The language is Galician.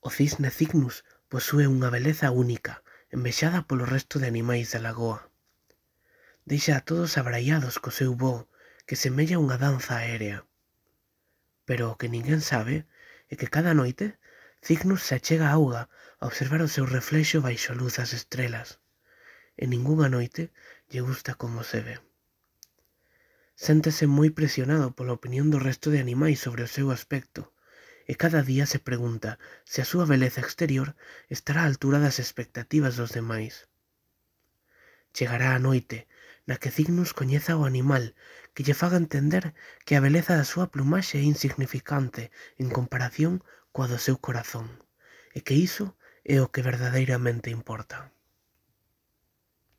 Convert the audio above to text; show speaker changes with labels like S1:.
S1: O cisne Cygnus posúe unha beleza única, envexada polo resto de animais da lagoa. Deixa a todos abraiados co seu voo, que semella unha danza aérea. Pero o que ninguén sabe é que cada noite Cygnus se achega á auga a observar o seu reflexo baixo a luz das estrelas, e ningunha noite lle gusta como se ve. Séntese moi presionado pola opinión do resto de animais sobre o seu aspecto, e cada día se pregunta se a súa beleza exterior estará á altura das expectativas dos demais. Chegará a noite na que Cygnus coñeza o animal que lle faga entender que a beleza da súa plumaxe é insignificante en comparación coa do seu corazón, e que iso é o que verdadeiramente importa.